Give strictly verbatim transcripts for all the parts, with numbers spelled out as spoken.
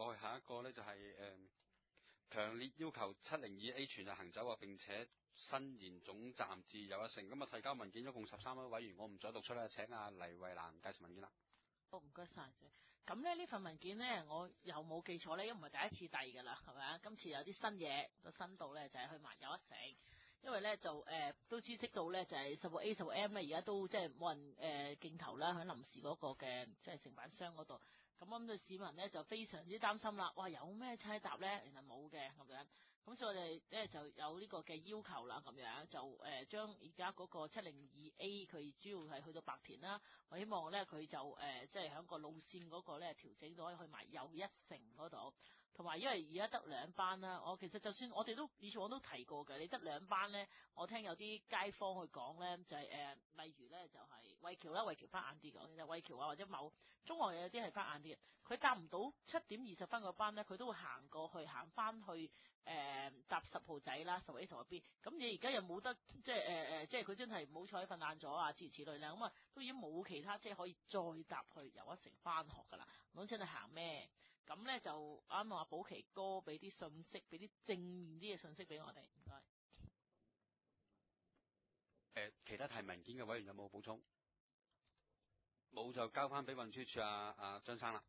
落去下一個咧就係、是、誒、呃、強烈要求七零二 A 全日行走啊，並且伸延總站至又一城。咁啊提交文件一共十三位委員，我唔再讀出啦，請阿黎慧蘭介紹文件啦。 好，唔該晒。咁咧呢份文件咧，我又冇記錯咧，因為唔係第一次遞噶啦，係咪啊？今次有啲新嘢，個新度咧就係、是、去埋又一城。因為咧就誒、呃、都知悉到咧就係十六 A 十六 M 咧，而家都即係冇人誒競投啦，喺臨時嗰個嘅即係承辦商嗰度。咁咁對市民咧就非常之擔心啦。哇，有咩差搭咧？原來冇嘅咁樣。咁所以我哋咧就有呢個嘅要求啦，咁樣就誒、呃、將而家嗰個七零二 A 佢主要係去到白田啦。我希望咧佢就誒即係喺個路線嗰個咧調整到可以去埋又一城嗰度。同埋，因為而家得兩班啦，我其實就算我哋都以前我都提過嘅，你得兩班咧，我聽有啲街坊去講咧，就係、是、誒、呃，例如咧就係衛橋啦，衛橋翻晏啲嘅，其實衛橋啊或者某中學有啲係翻晏啲嘅，佢搭唔到七點二十分嗰班咧，佢都會行過去，行翻去。誒、呃、搭十號仔啦，十 A 十 B，咁你而家又冇得即係誒誒，即係佢、呃、真係冇彩瞓晏咗啊，諸如此類啦，咁啊都已經冇其他車可以再搭去又一城翻學噶啦，咁真係行咩？咁咧就啱啱話寶琪哥俾啲信息，俾啲正面啲嘅信息俾我哋，唔該。誒、 呃，其他提文件嘅委員有冇補充？冇就交翻俾運輸署阿阿張生啦。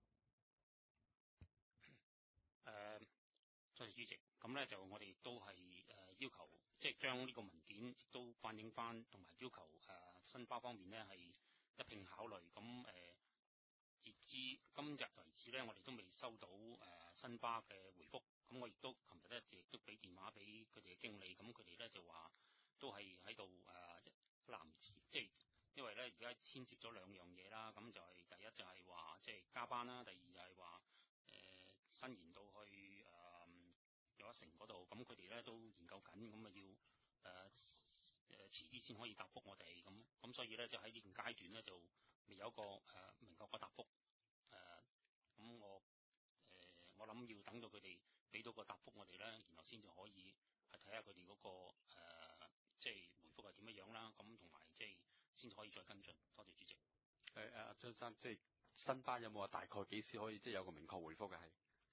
誒、呃，多謝主席。咁咧就我哋都係誒、呃、要求，即係將呢個文件亦都反映翻，同埋要求誒、呃、新巴方面咧係一併考慮。咁誒、呃，截至今日為止咧，我哋都未收到誒、呃、新巴嘅回覆。咁我亦都琴日咧亦都俾電話俾佢哋嘅經理，咁佢哋咧就話都係喺度誒臨時，即係因為咧而家牽涉咗兩樣嘢啦。咁就係第一就係話即係加班啦，第二就係話誒伸延到去誒。呃又一城嗰度，咁佢哋咧都研究緊，咁啊要誒誒遲啲先可以答覆我哋，咁咁所以咧就喺呢段階段咧就未有一個誒、呃、明確嘅答覆，誒、呃、咁我誒、呃、我諗要等到佢哋俾到個答覆我哋咧，然後先至可以係睇下佢哋嗰個誒、呃、即係回覆係點樣樣啦，咁同埋即係先至可以再跟進。多謝主席。 誒誒，張生，即係新巴有冇話大概幾時可以即係有個明確回覆嘅係？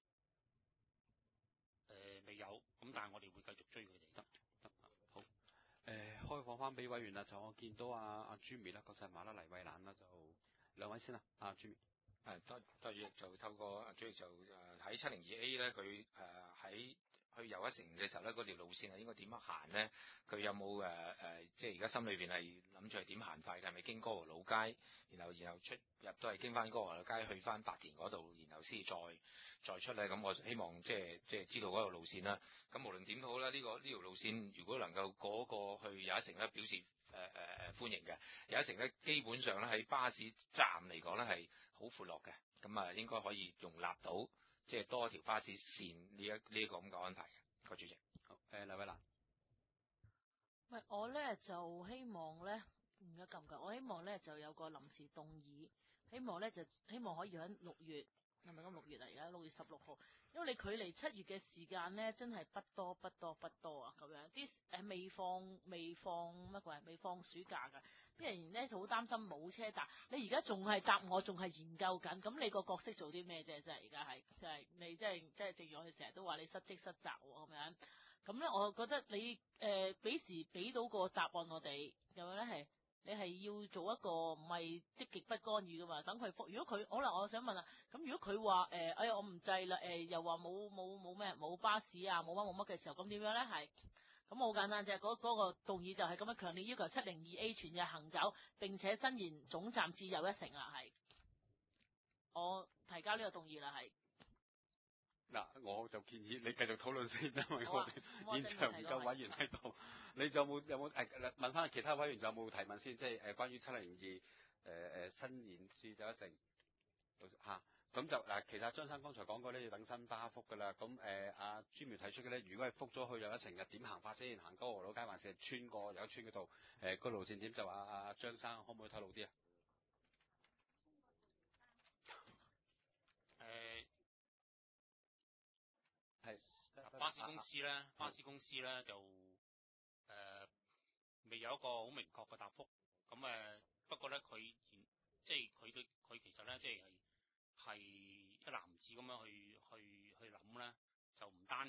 誒、呃、未有，咁但係我哋會繼續追佢哋。得得好。誒、呃，開放翻俾委員啦，就我見到阿阿朱咪啦、郭世馬啦、黎慧蘭啦，就兩位先啦。阿、啊、朱咪， 誒多多謝就透過阿主席就誒喺七零二 A 咧，佢誒喺去又一城嘅時候咧，嗰條路線係應該點樣行咧？佢有冇誒誒，即係而家心裏邊係諗住係點行法？係咪經歌和老街，然後然後出入都係經翻歌和老街去翻白田嗰度，然後先再再出咧？咁我希望即係即係知道嗰個路線啦。咁無論點都好啦，呢、這個呢條、這個、路線如果能夠過個去又一城咧，表示誒誒誒歡迎嘅。又一城咧，基本上咧喺巴士站嚟講咧係好闊落嘅，咁啊應該可以容納到。即係多條巴士線呢一呢一個咁嘅安排嘅，個主席。 好，誒黎慧蘭。 喂，我咧就希望咧，唔該夠唔夠？我希望咧就有個臨時動議，希望咧就希望可以喺六月，係咪咁六月啊？而家六月十六號，因為你距離七月嘅時間咧，真係不多不多不多啊！咁樣啲誒未放未放乜鬼？未放暑假㗎，啲人咧就好擔心冇車搭。你而家仲係搭我，仲係研究緊，咁你個角色做啲咩啫？即係而家係，即係你即係即係正如我哋成日都話你失職失責咁樣。咁咧，我覺得你誒幾、呃、時俾到個答案我哋，咁樣咧係你係要做一個唔係積極不干預噶嘛？等佢復。如果佢可能我想問啦，咁如果佢話誒，哎呀我唔制啦，誒、呃、又話冇冇冇咩冇巴士啊，冇乜冇乜嘅時候，咁點樣咧？係咁好簡單啫，嗰、嗰個動議就係咁樣強烈要求七零二 A 全日行走，並且伸延總站至又一城啦，係我提交呢個動議啦，係。 嗱，我就建議你繼續討論先，因為我哋現場唔夠委員喺度。你仲有冇有冇誒問翻其他委員有冇提問先？即係誒關於七零二誒誒伸延至又一城嚇。咁就嗱，其實張生剛才講過咧，要等新巴覆噶啦。咁誒阿朱苗提出嘅咧，如果係覆咗去又一城，日點行法先？行歌和老街還是穿過有村嗰度？誒、呃、個路線點就阿阿張生可唔可以透露啲啊？ 誒、呃。 係巴士公司咧，啊、巴士公司咧就誒、呃、未有一個好明確嘅答覆。咁誒、呃、不過咧，佢即係佢對佢其實咧，即係係係一籃子咁樣去去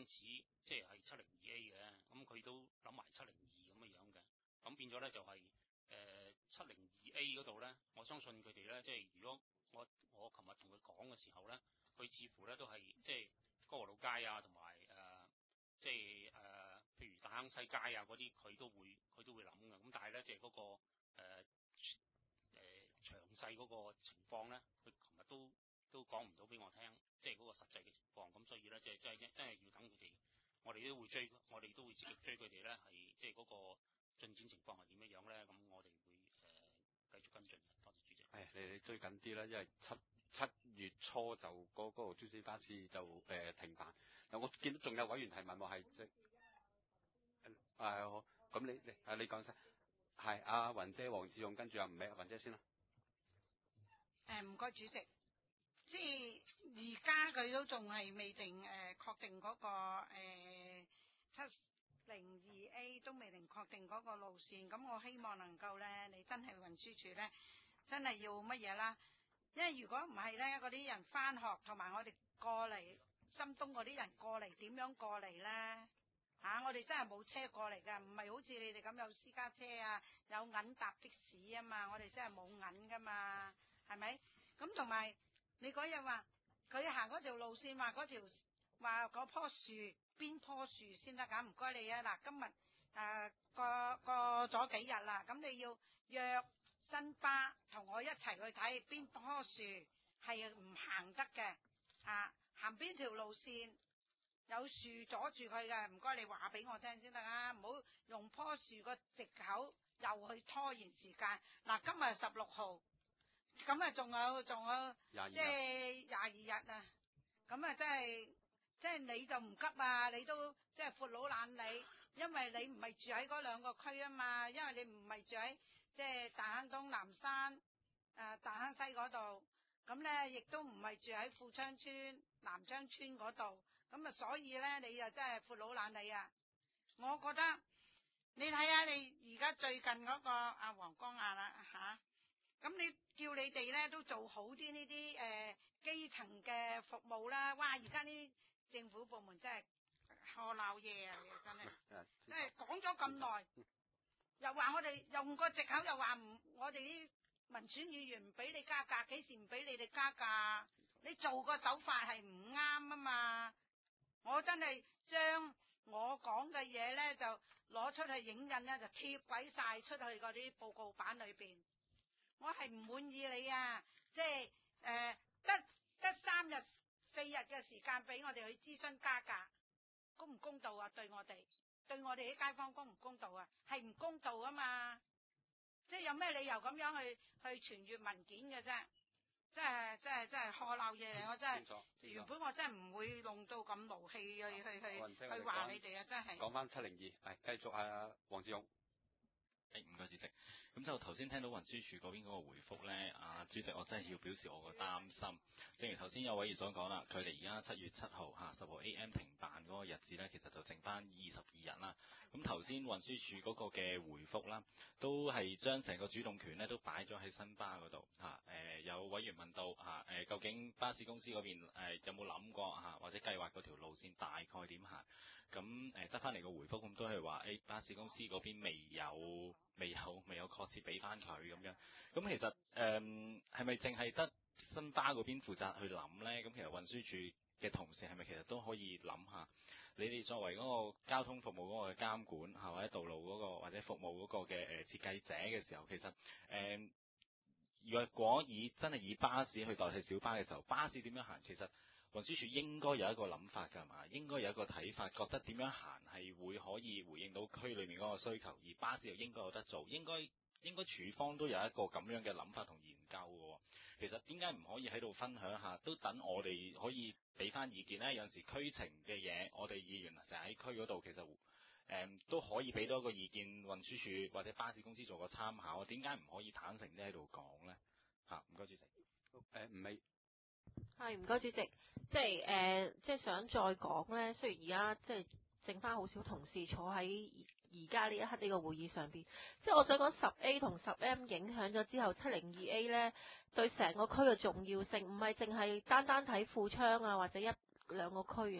始即係係七零二 A 嘅，咁佢都諗埋七零二咁嘅樣嘅，咁變咗咧就係誒七零二 A 嗰度咧，我相信佢哋咧即係如果我我琴日同佢講嘅時候咧，佢似乎咧都係即係歌和老街啊，同埋誒即係誒、呃、譬如大坑西街啊嗰啲，佢都會佢都會諗嘅，咁但係咧即係嗰個誒誒、呃呃、詳細嗰個情況咧，佢琴日都都講唔到俾我聽，即係嗰個實際嘅情況，咁所以咧即係真係真係要等佢哋，我哋都會追，我哋都會積極追佢哋咧，係即係嗰個進展情況係點樣樣咧，咁我哋會誒、呃、繼續跟進嘅。多謝主席。 係你哋追緊啲啦，因為七七月初就嗰嗰條專線巴士就誒、呃、停辦。嗱，我見到仲有委員提問話係即係誒，咁你你啊你講先，係阿雲姐、黃志勇跟住阿吳美雲姐先啦。 誒唔該主席，即係而家佢都仲係未定誒、呃、確定嗰、嗰個誒七零二 A 都未定確定嗰個路線，咁我希望能夠咧，你真係運輸署咧，真係要乜嘢啦？因為如果唔係咧，嗰啲人返學同埋我哋過嚟深東嗰啲人過嚟點樣過嚟咧？嚇、啊！我哋真係冇車過嚟㗎，唔係好似你哋咁有私家車啊，有銀搭的士啊嘛，我哋真係冇銀㗎嘛，係咪？咁同埋你嗰日話佢行嗰條路線，話嗰條話嗰棵樹邊棵樹先得㗎？唔該你啊！嗱，今日誒、呃、過過咗幾日啦，咁你要約新巴同我一齊去睇邊棵樹係唔行得嘅啊？行邊條路線？有樹阻住佢嘅，唔該你話俾我聽先得啊！唔好用棵樹個藉口又去拖延時間。嗱、啊，今日十六號，咁啊仲有仲有即係廿二日啊！咁啊真係即係你就唔急啊！你都即係闊佬懶理，因為你唔係住喺嗰兩個區啊嘛，因為你唔係住喺即係大坑東南山誒、呃、大坑西嗰度，咁咧亦都唔係住喺富昌村南昌村嗰度。咁啊，所以咧，你又真係闊佬懶理啊！我覺得你睇下你而家最近嗰、嗰個阿黃光亞啦嚇，咁、啊、你叫你哋咧都做好啲呢啲誒基層嘅服務啦！哇，而家啲政府部門真係呵鬧嘢啊！真係，真係講咗咁耐，又話我哋用個藉口又話唔，我哋啲民選議員唔俾你加價，幾時唔俾你哋加價？你做個手法係唔啱啊嘛！我真係將我講嘅嘢咧，就攞出去影印咧，就貼鬼晒出去嗰啲報告版裏邊。我係唔滿意你啊！即係誒，得得三日四日嘅時間俾我哋去諮詢加價，公唔公道啊？對我哋，對我哋啲街坊公唔公道啊？係唔公道啊嘛！即係有咩理由咁樣去去傳閱文件嘅啫？真係真係真係呵鬧嘢嚟，我真係原本我真係唔會弄到咁勞氣去去去去話你哋啊！真係講翻七零二，係繼續啊，黃志勇。 誒唔該主席，咁就頭先聽到運輸署嗰邊嗰個回覆咧，啊主席我真係要表示我個擔心。正如頭先有委員所講啦，距離而家七月七號嚇十號 A M 停辦嗰個日子咧，其實就剩翻二十二日啦。咁頭先運輸署嗰個嘅回覆啦，都係將成個主動權咧都擺咗喺新巴嗰度嚇。誒、啊、有委員問到嚇誒、啊，究竟巴士公司嗰邊、啊、有冇諗過嚇、啊，或者計劃嗰條路線大概點行？咁誒得翻嚟個回覆咁都係話誒巴士公司嗰邊未有未有未有確切俾翻佢咁樣。咁其實誒係咪淨係得新巴嗰邊負責去諗咧？咁其實運輸署嘅同事係咪其實都可以諗下？你哋作為嗰個交通服務嗰個監管嚇，或者道路嗰、嗰個或者服務嗰個嘅誒設計者嘅時候，其實誒、呃、若果以真係以巴士去代替小巴嘅時候，巴士點樣行？其實運輸署應該有一個諗法㗎嘛，應該有一個睇法，覺得點樣行係會可以回應到區裏面嗰個需求，而巴士又應該有得做，應該應該署方都有一個咁樣嘅諗法同研究嘅。其實點解唔可以喺度分享下？都等我哋可以俾翻意見咧。有陣時區情嘅嘢，我哋議員成日喺區嗰度，其實誒、嗯、都可以俾到一個意見，運輸署或者巴士公司做個參考。點解唔可以坦誠啲喺度講咧？嚇，唔該主席。 誒唔係。 係唔該主席，即係誒、呃，即係想再講咧。雖然而家即係剩翻好少同事坐喺而家呢一刻呢個會議上邊，即係我想講十 A 同十 M 影響咗之後，七零二 A 咧對成個區嘅重要性，唔係淨係單單睇富昌啊或者一兩個區啊，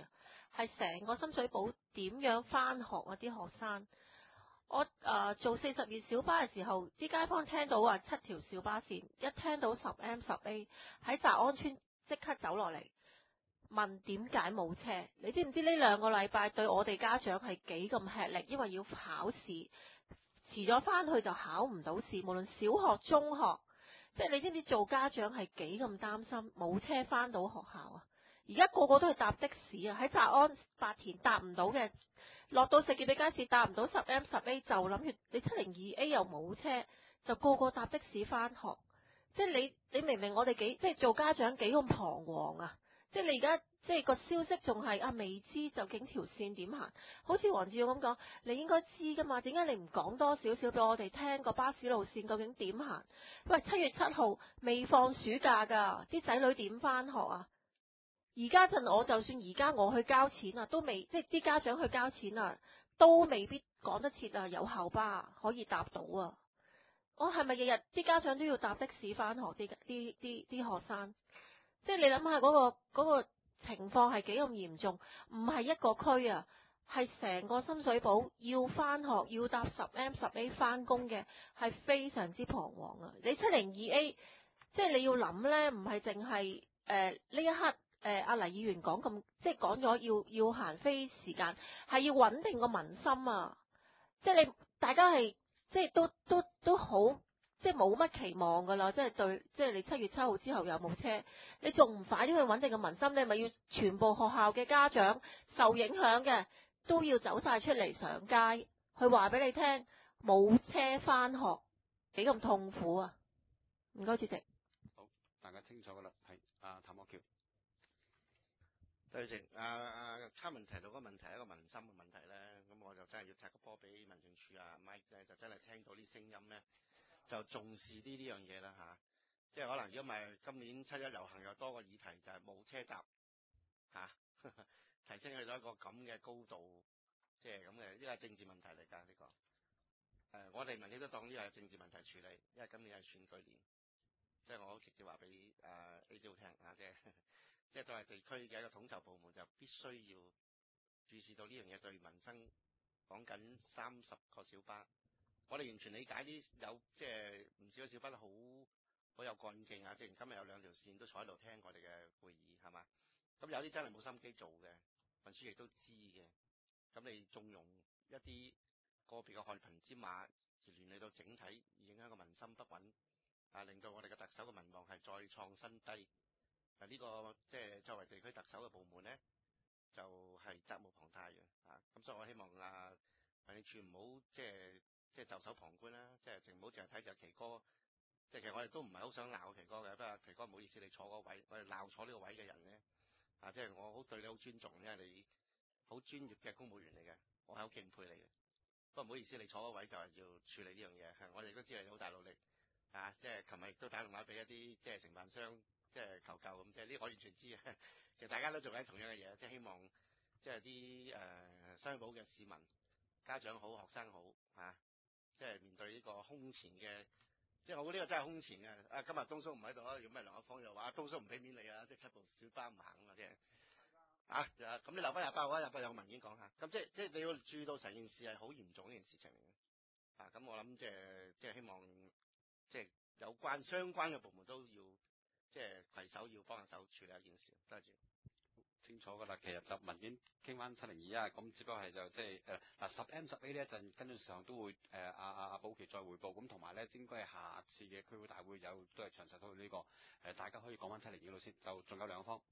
係成個深水埗點樣返學啊啲學生。我誒、呃、做四十二小巴嘅時候，啲街坊聽到話七條小巴線，一聽到十 M 十 A 喺澤安村即刻走落嚟問點解冇車？你知唔知呢兩個禮拜對我哋家長係幾咁吃力？因為要考試，遲咗返去就考唔到試，無論小學、中學，即係你知唔知做家長係幾咁擔心冇車返到學校啊？而家個個都係搭的士啊，喺澤安白田搭唔到嘅。落到石硤尾街市搭唔到十 M 十 A 就諗住你七零二 A 又冇車，就個個搭的士返學。即係你你明明我哋幾即係做家長幾咁彷徨啊！即係你而家即係個消息仲係啊未知究竟條線點行？好似黃志耀咁講，你應該知㗎嘛？點解你唔講多少少俾我哋聽個巴士路線究竟點行？喂，七月七號未放暑假㗎，啲仔女點返學啊？而家陣我就算而家我去交錢啊，都未即係啲家長去交錢啊，都未必趕得切啊，有校巴可以搭到啊！我係咪日日啲家長都要搭的士返學？啲啲啲啲學生，即係你諗下嗰個嗰個情況係幾咁嚴重？唔係一個區啊，係成個深水埗要返學要搭十 M 十 A 返工嘅，係非常之彷徨啊！你七零二 A，即係你要諗咧，唔係淨係誒呢一刻。誒，阿、呃、黎議員講咁，即係講咗要要行飛時間，係要穩定個民心啊！即係你大家係即係都都都好，即係冇乜期望噶啦！即係對，即係你七月七號之後又冇車，你仲唔快啲去穩定個民心？你咪要全部學校嘅家長受影響嘅都要走晒出嚟上街，去話俾你聽冇車返學幾咁痛苦啊！唔該，主席。 好，大家清楚噶啦，係阿譚國僑。 對正啊啊，卡文提到個問題係一個民心嘅問題咧，咁我就真係要踢個波俾民政處啊 Mike 咧，就真係聽到啲聲音咧，就重視啲呢樣嘢啦嚇，即係可能如果唔係今年七一遊行又多個議題就係冇車搭嚇、啊，提升去到一個咁嘅高度，即係咁嘅，呢個係政治問題嚟㗎呢個。誒、呃，我哋民意都當呢個係政治問題處理，因為今年係選舉年，即係我好直接話俾誒 A D O 聽啊，即係。即係作為地區嘅一個統籌部門，就必須要注視到呢樣嘢對民生。講緊三十個小巴，我哋完全理解啲有即係唔少嘅小巴都好好有幹勁啊！即係今日有兩條線都坐喺度聽我哋嘅會議，係嘛？咁有啲真係冇心機做嘅，運輸亦都知嘅。咁你縱容一啲個別嘅害群之馬，而連累到整體影響個民心不穩，啊，令到我哋嘅特首嘅民望係再創新低。啊！呢、這個即係作為地區特首嘅部門咧，就係、是、責無旁貸嘅啊！咁所以我希望啊，民政處唔好即係即係袖手旁觀啦，即係淨唔好淨係睇住奇哥。即係其實我哋都唔係好想鬧奇哥嘅，不過奇哥唔好意思，你坐嗰位，我哋鬧坐呢個位嘅人咧啊！即係我好對你好尊重，因為你好專業嘅公務員嚟嘅，我係好敬佩你嘅。不過唔好意思，你坐嗰位就係要處理呢樣嘢。我哋都知你好大努力啊！即係琴日亦都打電話俾一啲即係承辦商。即係求救咁，即係呢個我完全知嘅。其實大家都做緊同樣嘅嘢，即係希望即係啲誒商保嘅市民、家長好、學生好啊！即係面對呢個空前嘅，即係我覺得呢個真係空前嘅。啊，今日東叔唔喺度啊，如果咩梁一方又話東叔唔俾面你啊，即係七部小巴唔行啊嘛，即係啊咁你留翻廿八號啊，廿八有個文件講下。咁即係即係你要注意到成件事係好嚴重呢件事情嚟嘅。啊，咁我諗即係即係希望即係有關相關嘅部門都要。即係攜手要幫手處理一件事，多謝。 清楚㗎啦，其實就文件傾翻七零二啊，咁只不過係就即係誒嗱十 M 十 A 呢一陣跟住上都會誒阿阿阿寶琪再彙報，咁同埋咧應該係下次嘅區會大會有都係詳細討論呢個誒、呃，大家可以講翻七零二路先，就仲有兩方。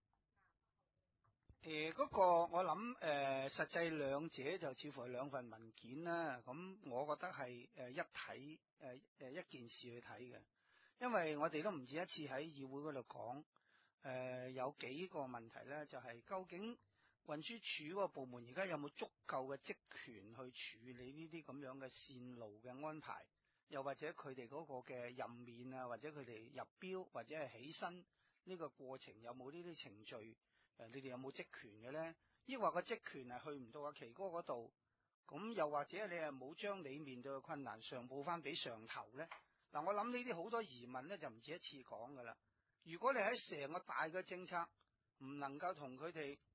誒嗰、呃那個我諗誒、呃、實際兩者就似乎係兩份文件啦，咁我覺得係誒一體誒誒一件事去睇嘅。因為我哋都唔止一次喺議會嗰度講，誒、呃、有幾個問題咧，就係、是、究竟運輸署嗰個部門而家有冇足夠嘅職權去處理呢啲咁樣嘅線路嘅安排，又或者佢哋嗰個嘅任免啊，或者佢哋入標或者係起薪呢個過程有冇呢啲程序？誒、呃，你哋有冇職權嘅咧？抑或個職權係去唔到阿奇哥嗰度？咁又或者你係冇將你面對嘅困難上報翻俾上頭咧？嗱、啊，我諗呢啲好多疑問咧，就唔止一次講噶啦。如果你喺成個大嘅政策唔能夠同佢哋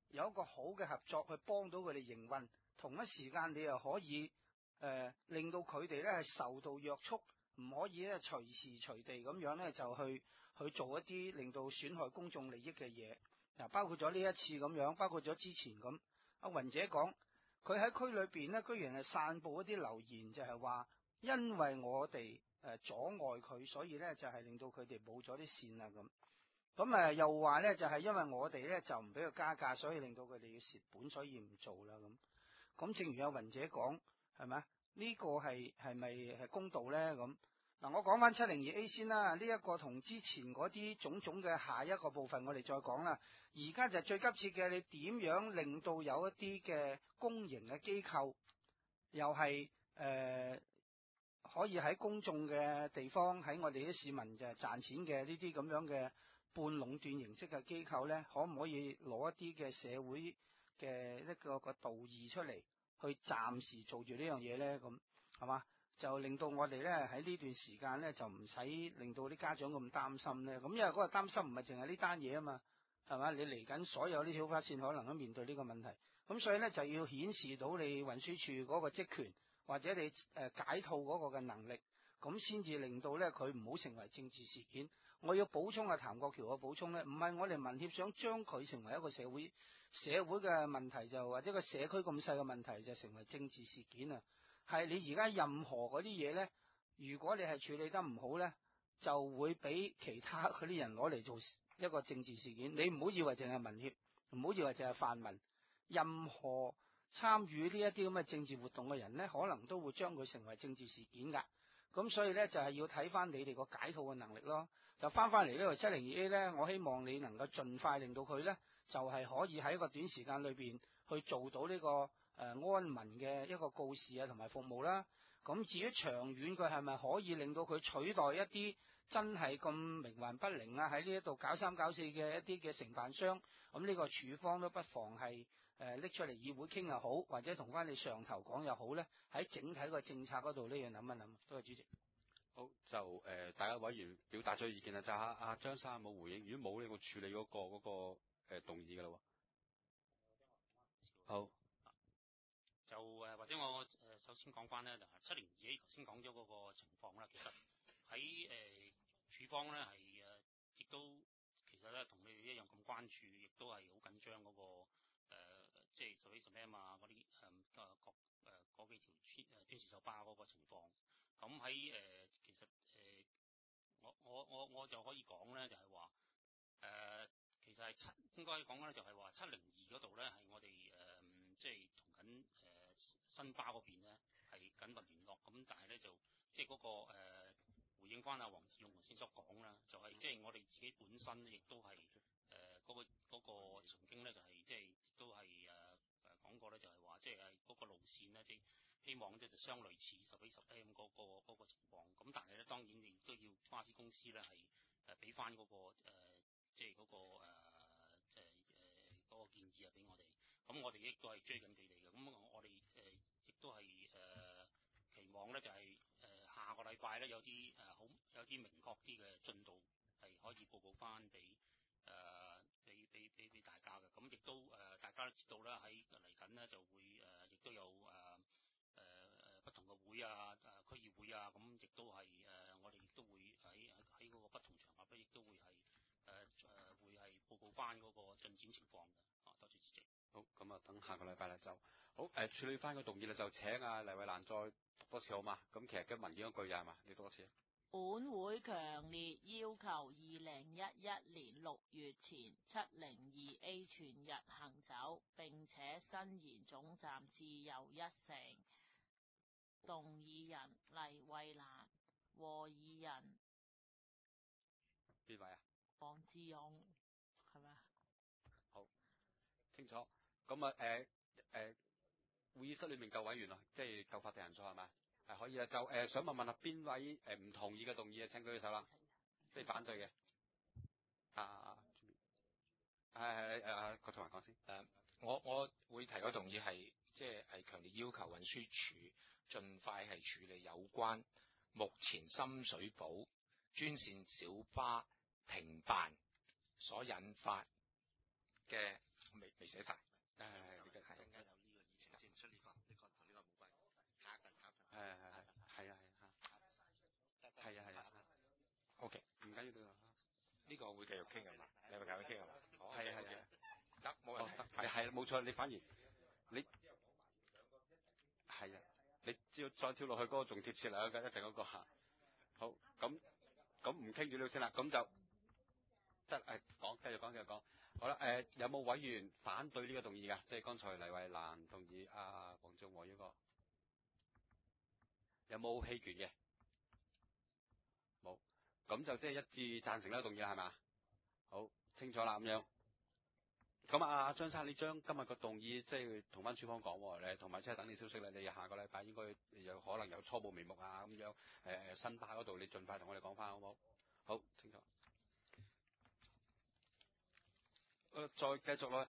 有一個好嘅合作去幫到佢哋營運，同一時間你又可以誒、呃、令到佢哋咧係受到約束，唔可以咧隨時隨地咁樣咧就去去做一啲令到損害公眾利益嘅嘢。嗱，包括咗呢一次咁樣，包括咗之前咁，阿雲姐講佢喺區裏邊咧，居然係散佈一啲流言，就係話因為我哋誒阻礙佢，所以咧就係令到佢哋冇咗啲線啊咁。咁誒又話咧就係因為我哋咧就唔俾佢加價，所以令到佢哋要蝕本，所以唔做啦咁。咁正如阿雲姐講，係咪啊？呢個係係咪係公道咧？咁嗱，我講翻七零二 A 先啦。呢一個同之前嗰啲種種嘅下一個部分，我哋再講啦。而家就最急切嘅，你點樣令到有一啲嘅公營嘅機構，又係誒、呃、可以喺公眾嘅地方，喺我哋啲市民就係賺錢嘅呢啲咁樣嘅半壟斷形式嘅機構咧，可唔可以攞一啲嘅社會嘅一個一個道義出嚟，去暫時做住呢樣嘢咧？咁係嘛？就令到我哋咧喺呢段時間咧，就唔使令到啲家長咁擔心咧。咁因為嗰個擔心唔係淨係呢單嘢啊嘛，係嘛？你嚟緊所有啲小巴線可能都面對呢個問題，咁所以咧就要顯示到你運輸署嗰個職權，或者你誒解套嗰個嘅能力，咁先至令到咧佢唔好成為政治事件。我要補充啊，譚國僑嘅補充咧，唔係我哋民協想將佢成為一個社會社會嘅問題，就或者個社區咁細嘅問題就成為政治事件啊。係你而家任何嗰啲嘢咧，如果你係處理得唔好咧，就會俾其他嗰啲人攞嚟做一個政治事件。你唔好以為淨係民協，唔好以為淨係泛民，任何參與呢一啲咁嘅政治活動嘅人咧，可能都會將佢成為政治事件噶。咁所以咧就係要睇翻你哋個解套嘅能力咯。就翻翻嚟呢個七零二 A 咧，我希望你能夠盡快令到佢咧，就係可以喺一個短時間裏邊去做到呢個誒安民嘅一個告示啊，同埋服務啦。咁至於長遠佢係咪可以令到佢取代一啲真係咁冥頑不靈啊，喺呢一度搞三搞四嘅一啲嘅承辦商？咁呢個處方都不妨係誒拎出嚟議會傾又好，或者同翻你上頭講又好咧。喺整體個政策嗰度呢樣諗一諗。多謝主席。 好，就誒、呃，大家委員表達咗意見啦，就阿阿張生有冇回應？如果冇呢，我處理嗰、那個嗰、那個誒、呃、動議噶啦喎。好， 就誒、呃、或者我誒、呃、首先講翻咧，就係七零二 A 頭先講咗嗰個情況啦。其實喺誒、呃、處方咧係誒，亦都其實咧同你哋一樣咁關注，亦都係好緊張嗰、那個誒、呃，即係十 A 十 M 啊嗰啲誒誒各誒嗰幾條專誒專線小巴嗰個情況。咁喺誒其實誒、呃、我我我我就可以講咧，就係話誒其實係七應該講咧，就係話七零二嗰度咧係我哋誒、呃、即係同緊誒新巴嗰邊咧係緊密聯絡。咁但係咧就即係嗰、那個、呃、回應翻阿黃志勇頭先所講啦，就係、是、即係我哋自己本身亦都係誒嗰個嗰、那個曾經咧就係、是、即係亦都係誒誒講過咧，就係話即係係嗰個路線咧即係。希望即係就相類似十 A 十 M 嗰個嗰個情況，咁但係咧當然亦都要巴士公司咧係誒俾翻嗰個誒即係嗰個誒即係誒嗰個建議啊俾我哋，咁我哋亦都係追緊佢哋嘅，咁我哋誒亦都係誒期望咧就係誒下個禮拜咧有啲誒好有啲明確啲嘅進度係可以報告翻俾誒俾俾俾俾大家嘅，咁亦都誒大家都知道啦，喺嚟緊咧就會誒亦都有誒。誒誒、呃、不同嘅會啊，誒、呃、區議會啊，咁、嗯、亦都係誒、呃，我哋亦都會喺喺喺嗰個不同場合咧，亦都會係誒誒會係報告翻嗰個進展情況嘅。啊，多謝主席。 好，咁啊，等下個禮拜啦就好誒、呃、處理翻個動議啦，就請阿、啊、黎慧蘭再讀多次好嘛？咁其實嘅文件嗰句係嘛？你讀多次。 本會強烈要求二零一一年六月前七零二 A 全日行走，並且伸延總站至又一城。動議人黎慧蘭，和議人邊位啊？ 黃志勇係咪啊？ 好清楚。咁啊誒誒，會議室裏面夠委員咯，即係夠法定人數係咪？係可以啊。就誒、呃、想問問下邊位誒唔同意嘅動議啊？請舉手啦。即係反對嘅。啊係係誒郭同學講先。 誒，我我會提嗰動議係即係係強烈要求運輸署盡快係處理有關目前深水埗專線小巴停辦所引發嘅未寫晒。誒， 係陣間有呢個議程先出呢個，呢個同呢個冇關。下一個下一個。 係係係係啊係啊係啊係啊。OK， 唔緊要呢呢個會繼續傾係嘛？你係咪繼續傾係嘛？ 係啊係啊。 得冇問題。 係係冇錯，你反而你係啊，你只要再跳落去嗰個仲貼切啦，一陣嗰個嚇。好，咁咁唔傾住呢度先啦，咁就得誒講，繼續講繼續講。好啦，誒、呃、有冇委員反對呢個動議㗎？即係剛才黎慧蘭同意阿黃仲和呢個，有冇棄權嘅？冇，咁就即係一致贊成呢個動議啦，係嘛？好清楚啦，咁樣。咁啊，張生，你將今日個動議即係同翻處方講喎，誒同埋即係等你消息咧，你下個禮拜應該有可能有初步眉目啊咁樣，誒、呃、新巴嗰度你盡快同我哋講翻好唔好？好清楚。誒、呃，再繼續落去。